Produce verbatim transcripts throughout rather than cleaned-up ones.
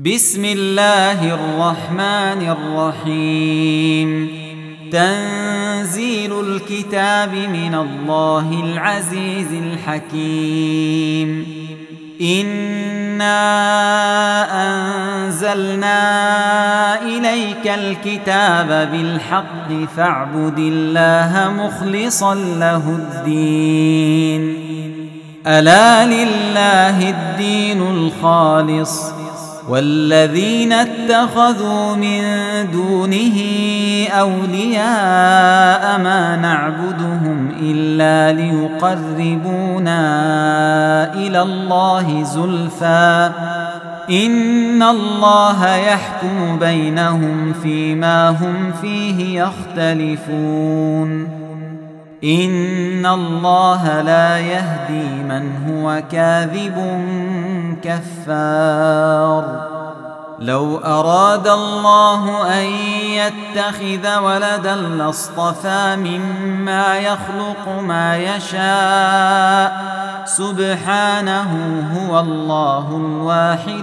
بسم الله الرحمن الرحيم. تنزيل الكتاب من الله العزيز الحكيم. إنا أنزلنا إليك الكتاب بالحق فاعبد الله مخلصا له الدين. ألا لله الدين الخالص والذين اتخذوا من دونه أولياء ما نعبدهم إلا ليقربونا إلى الله زلفى إن الله يحكم بينهم فيما هم فيه يختلفون. إن الله لا يهدي من هو كاذب كفار. لو أراد الله أن يتخذ ولدا لاصطفى مما يخلق ما يشاء سبحانه هو الله الواحد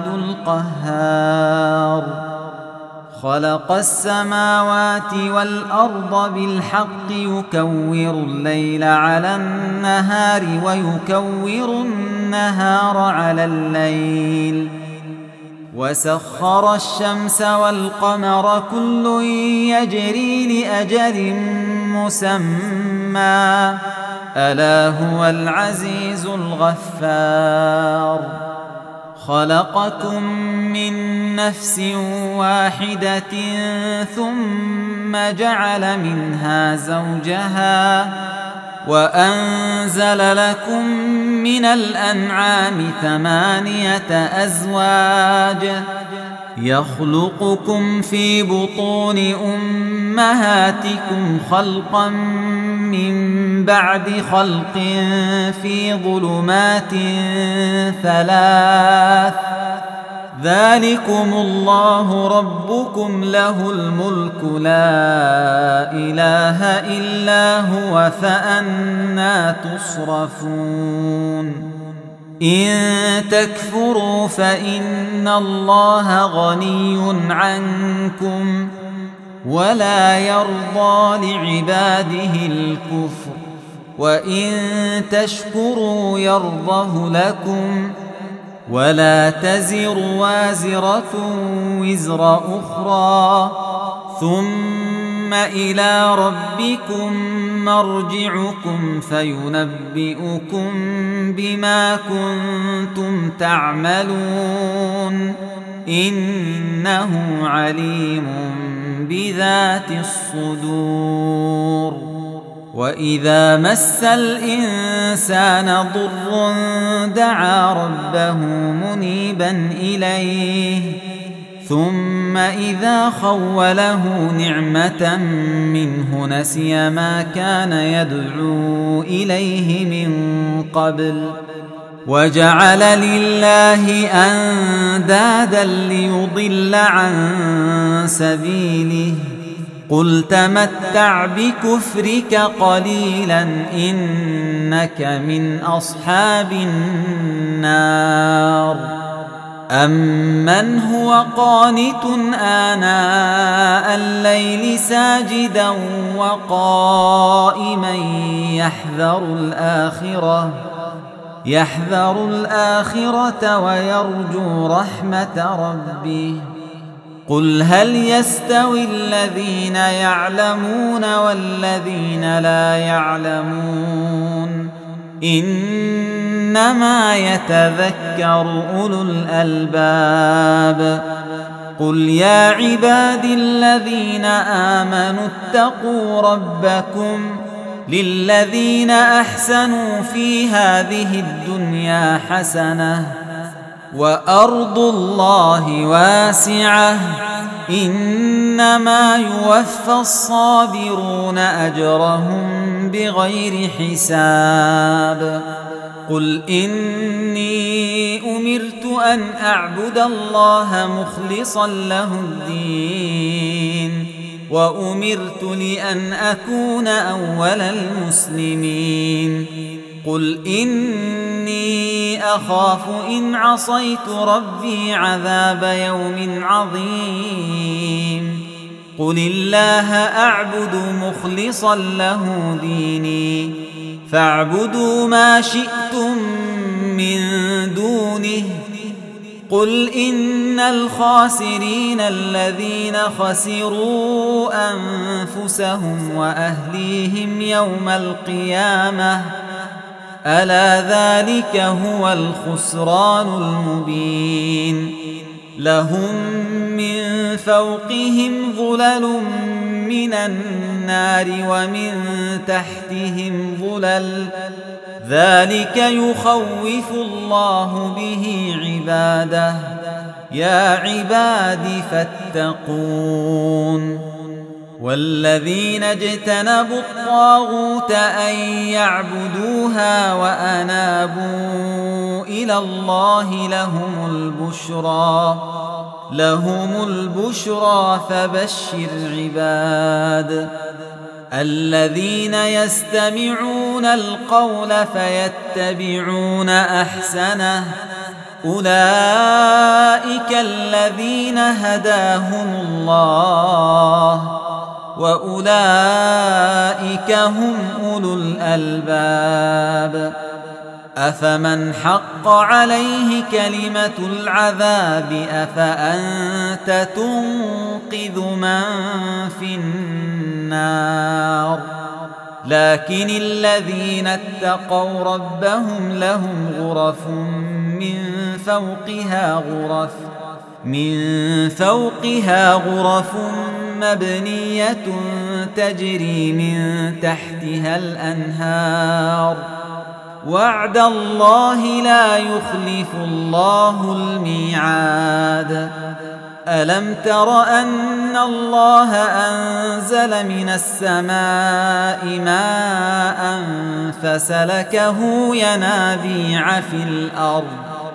القهار. خلق السماوات والأرض بالحق يكور الليل على النهار ويكور النهار على الليل وسخر الشمس والقمر كل يجري لأجل مسمى ألا هو العزيز الغفار. خلقكم من نفس واحدة ثم جعل منها زوجها وأنزل لكم من الأنعام ثمانية أزواج يخلقكم في بطون أمهاتكم خلقا من بعد خلق في ظلمات ثلاث ذلكم الله ربكم له الملك لا إله إلا هو فأنى تصرفون. إن تكفروا فإن الله غني عنكم ولا يرضى لعباده الكفر وإن تشكروا يرضه لكم ولا تزر وازرة وزر أخرى ثم إلى ربكم مرجعكم فينبئكم بما كنتم تعملون إنه عليم بذات الصدور. وإذا مس الإنسان ضر دعا ربه منيبا إليه ثم إذا خوله نعمة منه نسي ما كان يدعو إليه من قبل وجعل لله أندادا ليضل عن سبيله قل تمتع بكفرك قليلا إنك من أصحاب النار. أمن هو قانت آناء الليل ساجدا وقائما يحذر الآخرة يحذر الآخرة ويرجو رحمة ربه قل هل يستوي الذين يعلمون والذين لا يعلمون إنما يتذكر أولو الألباب. قل يا عبادي الذين آمنوا اتقوا ربكم للذين أحسنوا في هذه الدنيا حسنة وأرض الله واسعة إنما يوفى الصابرون أجرهم بغير حساب. قل إني أمرت أن أعبد الله مخلصا له الدين وأمرت لأن أكون أول المسلمين. قل إني أخاف إن عصيت ربي عذاب يوم عظيم قل الله أعبد مخلصا له ديني فاعبدوا ما شئتم من دونه قل إن الخاسرين الذين خسروا أنفسهم وأهليهم يوم القيامة ألا ذلك هو الخسران المبين لهم من فوقهم ظلل من النار ومن تحتهم ظلل ذلك يخوف الله به عباده يا عباد فاتقون والذين اجتنبوا الطاغوت أن يعبدوها وأنابوا إلى الله لهم البشرى لهم البشرى فبشر عباد الذين يستمعون القول فيتبعون أحسنه أولئك الذين هداهم الله وأولئك هم أولو الألباب أفمن حق عليه كلمة العذاب أفأنت تنقذ من في النار لكن الذين اتقوا ربهم لهم غرف من فوقها غرف من فوقها غرف مبنية تجري من تحتها الأنهار وعد الله لا يخلف الله الميعاد ألم تر أن الله أنزل من السماء ماء فسلكه ينابيع في الأرض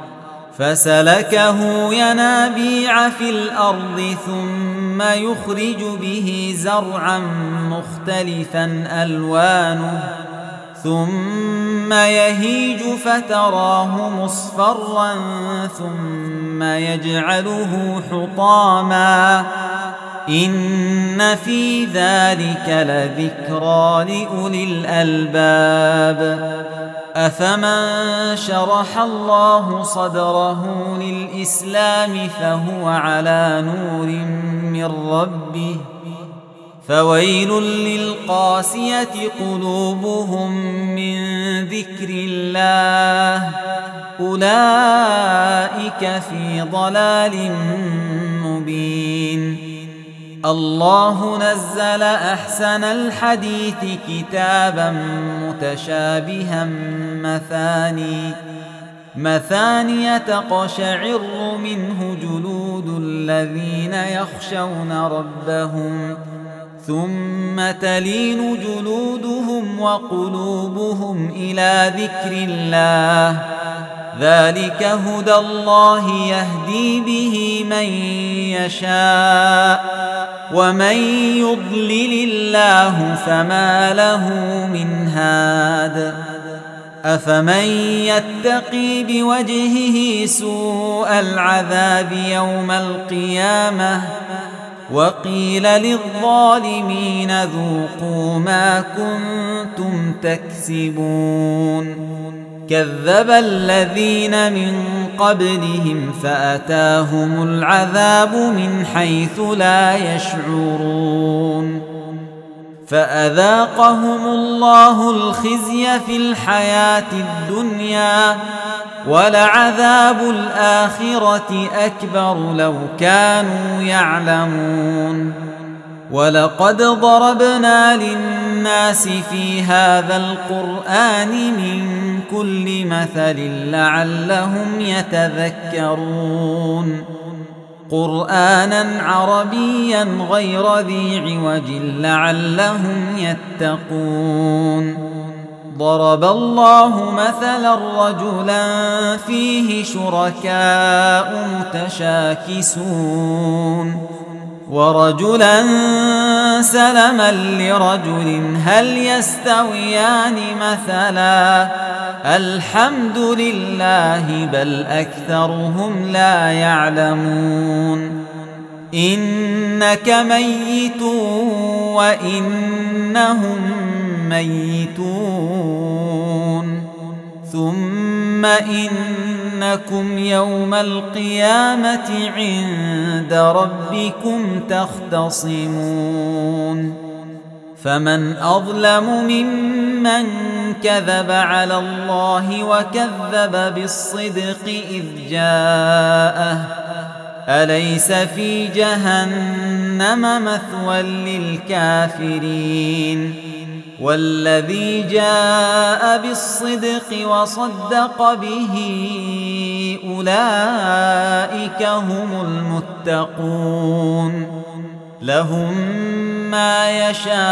فسلكه ينابيع في الأرض ثم يخرج به زرعا مختلفا ألوانه ثم يهيج فتراه مصفرا ثم يجعله حطاما إن في ذلك لذكرى لأولي الألباب أفمن شرح الله صدره للإسلام فهو على نور من ربه فويل للقاسية قلوبهم من ذكر الله أولئك في ضلال مبين الله نزل أحسن الحديث كتابا متشابها مثاني مثانية تقشعر منه جلود الذين يخشون ربهم ثم تلين جلودهم وقلوبهم إلى ذكر الله ذلك هدى الله يهدي به من يشاء ومن يضلل الله فما له من هاد أفمن يتقي بوجهه سوء العذاب يوم القيامة وقيل للظالمين ذوقوا ما كنتم تكسبون كذب الذين من قبلهم فأتاهم العذاب من حيث لا يشعرون فأذاقهم الله الخزي في الحياة الدنيا ولعذاب الآخرة أكبر لو كانوا يعلمون ولقد ضربنا للناس في هذا القرآن من كل مثل لعلهم يتذكرون قرآنا عربيا غير ذي عوج لعلهم يتقون ضرب الله مثلا رجلا فيه شركاء متشاكسون ورجلا سلما لرجل هل يستويان مثلا الحمد لله بل أكثرهم لا يعلمون إنك ميت وإنهم ميتون ثم إنكم يوم القيامة عند ربكم تختصمون فمن أظلم ممن كذب على الله وكذب بالصدق إذ جاءه أليس في جهنم مثوى للكافرين والذي جاء بالصدق وصدق به أولئك هم المتقون لهم ما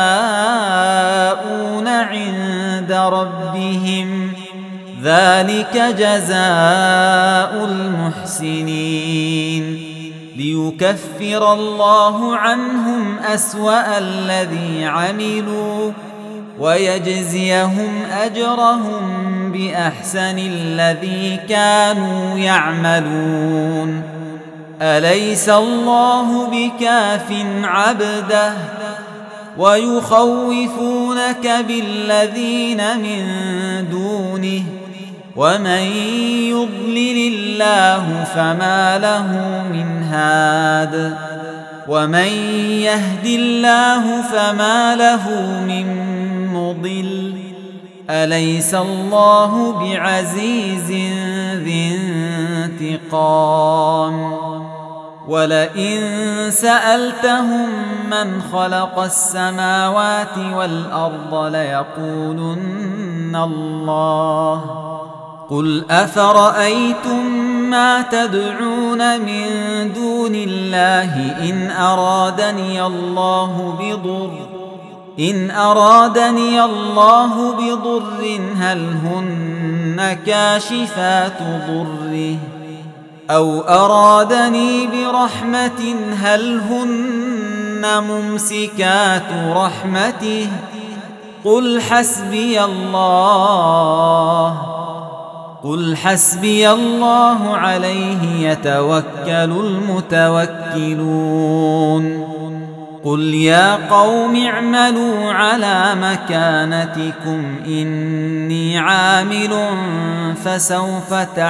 يشاءون عند ربهم ذلك جزاء المحسنين ليكفر الله عنهم أسوأ الذي عملوا ويجزيهم أجرهم بأحسن الذي كانوا يعملون أليس الله بكاف عبده ويخوفونك بالذين من دونه ومن يضلل الله فما له من هاد ومن يهد الله فما له من مضل أليس الله بعزيز ذي انتقام ولئن سألتهم من خلق السماوات والأرض ليقولن الله قل أفرأيتم ما تدعون من دون الله إن أرادني الله بضر إن أرادني الله بضر هل هن كاشفات ضره أو أرادني برحمة هل هن ممسكات رحمته قل حسبي الله قل حسبي الله عليه يتوكل المتوكلون قل يا قوم اعملوا على مكانتكم إني عامل فسوف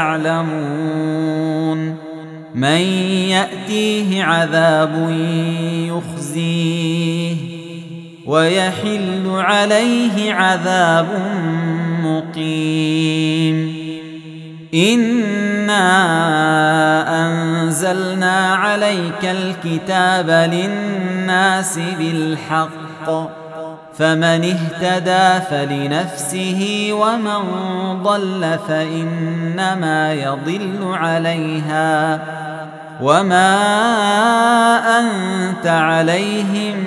تعلمون من يأتيه عذاب يخزيه ويحل عليه عذاب مقيم إنا أنزلنا عليك الكتاب للناس بالحق فمن اهتدى فلنفسه ومن ضل فإنما يضل عليها وما أنت عليهم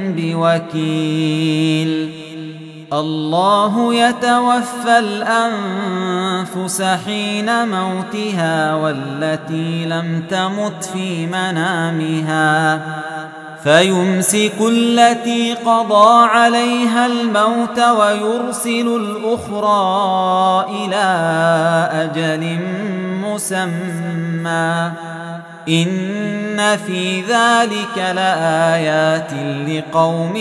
بوكيل الله يتوفى الأنفس حين موتها والتي لم تمت في منامها فيمسك التي قضى عليها الموت ويرسل الأخرى إلى أجل مسمى إن في ذلك لآيات لقوم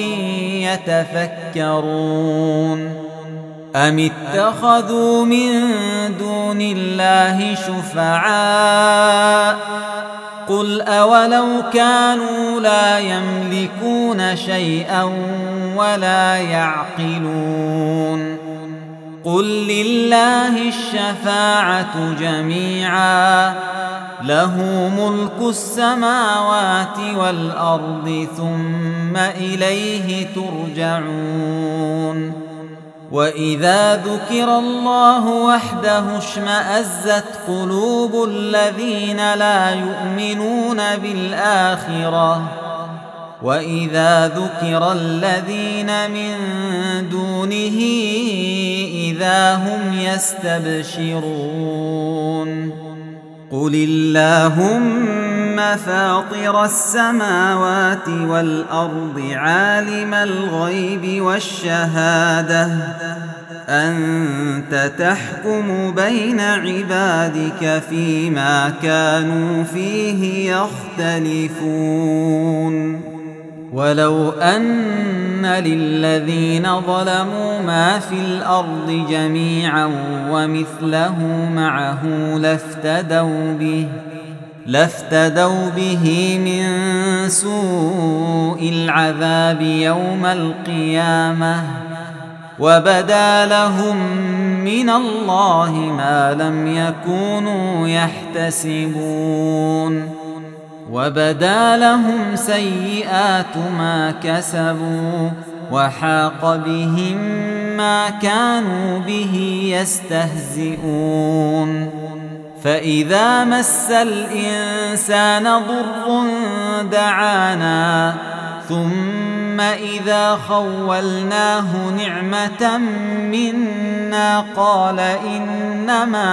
يتفكرون أم اتخذوا من دون الله شفعاء قل أولو كانوا لا يملكون شيئا ولا يعقلون قل لله الشفاعة جميعا له ملك السماوات والأرض ثم إليه ترجعون وإذا ذكر الله وحده اشمأزت قلوب الذين لا يؤمنون بالآخرة وإذا ذكر الذين من دونه إذا هم يستبشرون قل اللهم فاطر السماوات والأرض عالم الغيب والشهادة أنت تحكم بين عبادك فيما كانوا فيه يختلفون ولو أن للذين ظلموا ما في الأرض جميعا ومثله معه لافتدوا به لافتدوا به من سوء العذاب يوم القيامة وبدا لهم من الله ما لم يكونوا يحتسبون وبدا لهم سيئات ما كسبوا وحاق بهم ما كانوا به يستهزئون فإذا مس الإنسان ضر دعانا ثم إذا خولناه نعمة منا قال إنما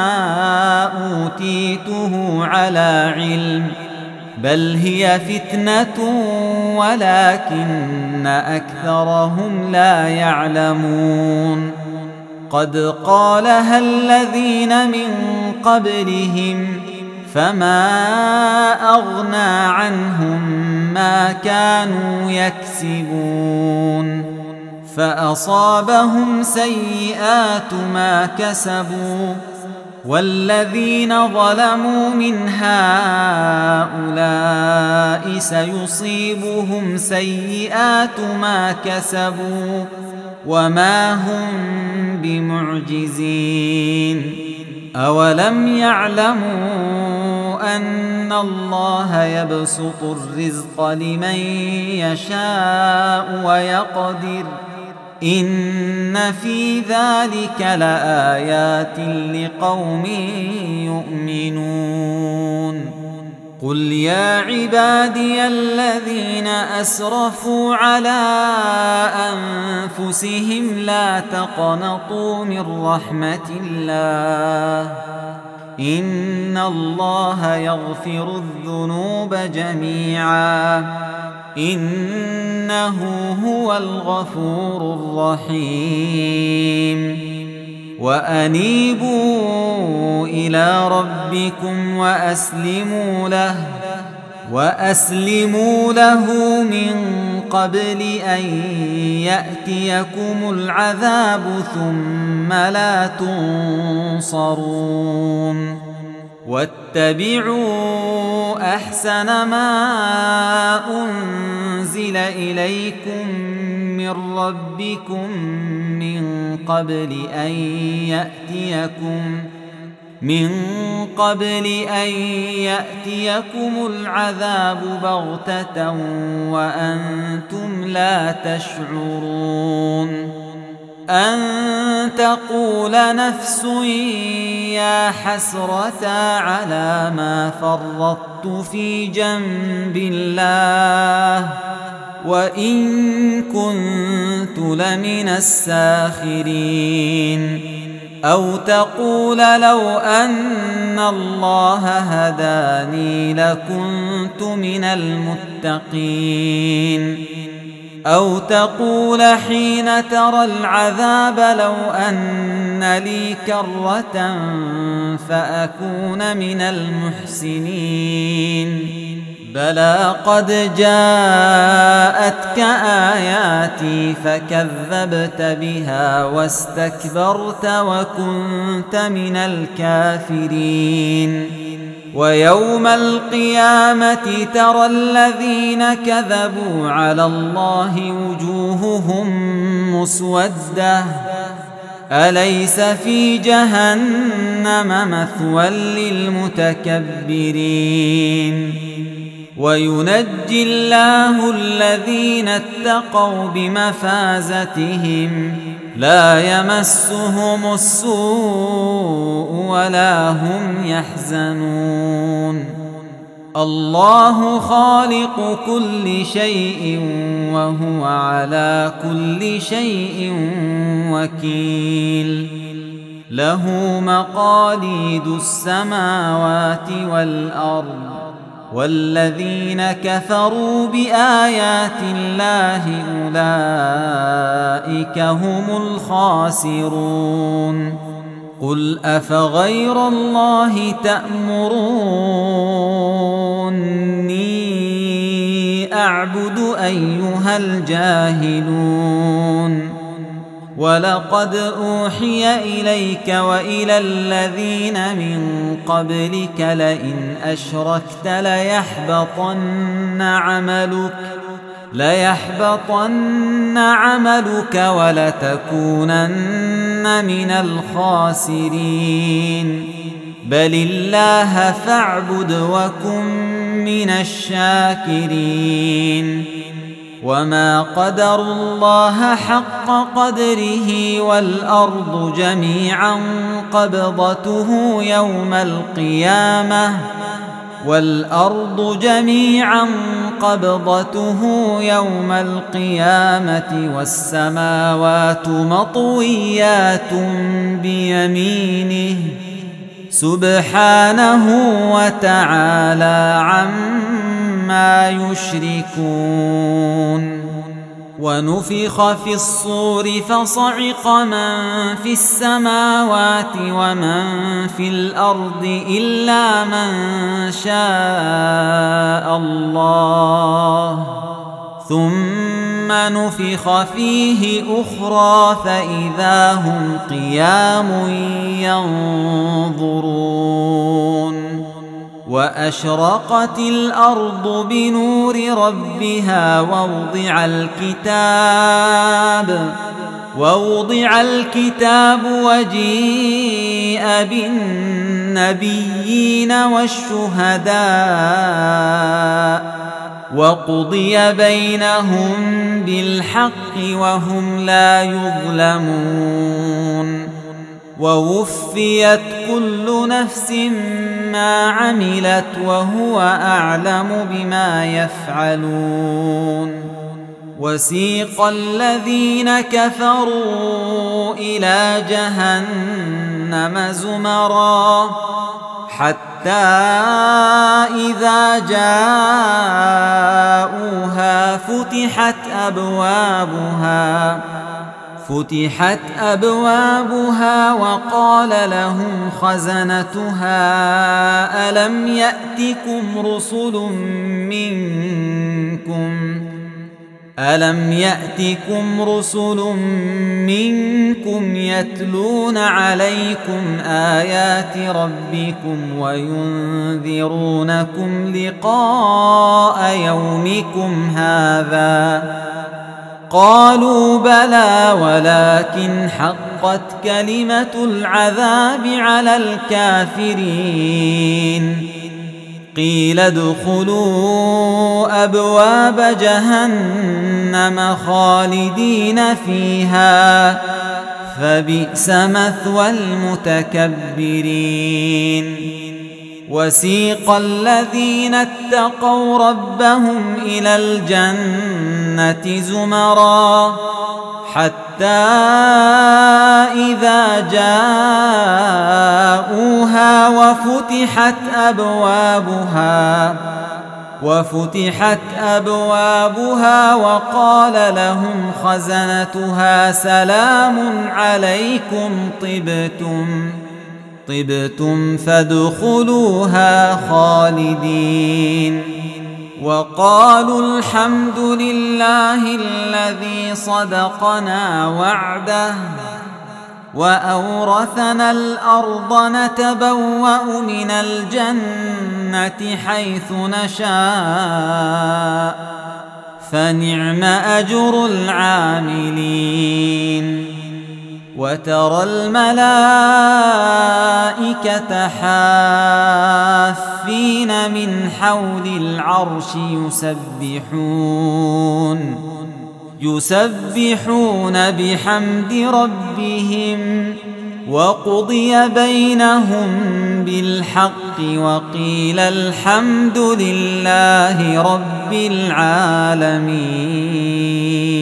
أوتيته على علم بل هي فتنة ولكن أكثرهم لا يعلمون قد قالها الذين من قبلهم فما أغنى عنهم ما كانوا يكسبون فأصابهم سيئات ما كسبوا والذين ظلموا من هؤلاء سيصيبهم سيئات ما كسبوا وما هم بمعجزين أولم يعلموا أن الله يبسط الرزق لمن يشاء ويقدر إن في ذلك لآيات لقوم يؤمنون قل يا عبادي الذين أسرفوا على أنفسهم لا تقنطوا من رحمة الله إن الله يغفر الذنوب جميعا إنه هو الغفور الرحيم وأنيبوا إلى ربكم وأسلموا له وأسلموا له من قبل أن يأتيكم العذاب ثم لا تنصرون واتبعوا أحسن ما أنزل إليكم من ربكم من قبل أن يأتيكم من قبل أن يأتيكم العذاب بغتة وأنتم لا تشعرون أن تقول نفس يا حسرة على ما فرطت في جنب الله وإن كنت لمن الساخرين أو تقول لو أن الله هداني لكنت من المتقين أو تقول حين ترى العذاب لو أن لي كرة فأكون من المحسنين بلى قد جاءتك آياتي فكذبت بها واستكبرت وكنت من الكافرين ويوم القيامة ترى الذين كذبوا على الله وجوههم مسودة أليس في جهنم مثوى للمتكبرين وينجي الله الذين اتقوا بمفازتهم لا يمسهم السوء ولا هم يحزنون الله خالق كل شيء وهو على كل شيء وكيل له مقاليد السماوات والأرض والذين كفروا بآيات الله أولئك هم الخاسرون قل أفغير الله تأمروني أعبد أيها الجاهلون ولقد أوحي إليك وإلى الذين من قبلك لئن أشركت ليحبطن عملك ليحبطن عملك ولتكونن من الخاسرين بل الله فاعبد وكن من الشاكرين وما قدروا الله حق قدره والأرض جميعا قبضته يوم القيامة والأرض جميعا قبضته يوم القيامة والسماوات مطويات بيمينه سبحانه وتعالى عما يشركون ونفخ في الصور فصعق من في السماوات ومن في الأرض إلا من شاء الله ثم نفخ فيه أخرى فإذا هم قيام ينظرون وأشرقت الأرض بنور ربها ووضع الكتاب ووضع الكتاب وجيء بالنبيين والشهداء وقضي بينهم بالحق وهم لا يظلمون ووفيت كل نفس ما عملت وهو أعلم بما يفعلون وسيق الذين كفروا إلى جهنم زمرا حتى إذا جاءوها فتحت أبوابها فتحت أبوابها وقال لهم خزنتها ألم يأتكم رسل منكم ألم يأتكم رسل منكم يتلون عليكم آيات ربكم وينذرونكم لقاء يومكم هذا قالوا بلى ولكن حقت كلمة العذاب على الكافرين قيل ادخلوا أبواب جهنم خالدين فيها فبئس مثوى المتكبرين وسيق الذين اتقوا ربهم إلى الجنة زمرا حتى إذا جاءوها وفتحت أبوابها وفتحت أبوابها وقال لهم خزنتها سلام عليكم طبتم طبتم فادخلوها خالدين وقالوا الحمد لله الذي صدقنا وعده وأورثنا الأرض نتبوأ من الجنة حيث نشاء فنعم أجر العاملين وترى الملائكة حافين من حول العرش يسبحون يسبحون بحمد ربهم وقضي بينهم بالحق وقيل الحمد لله رب العالمين.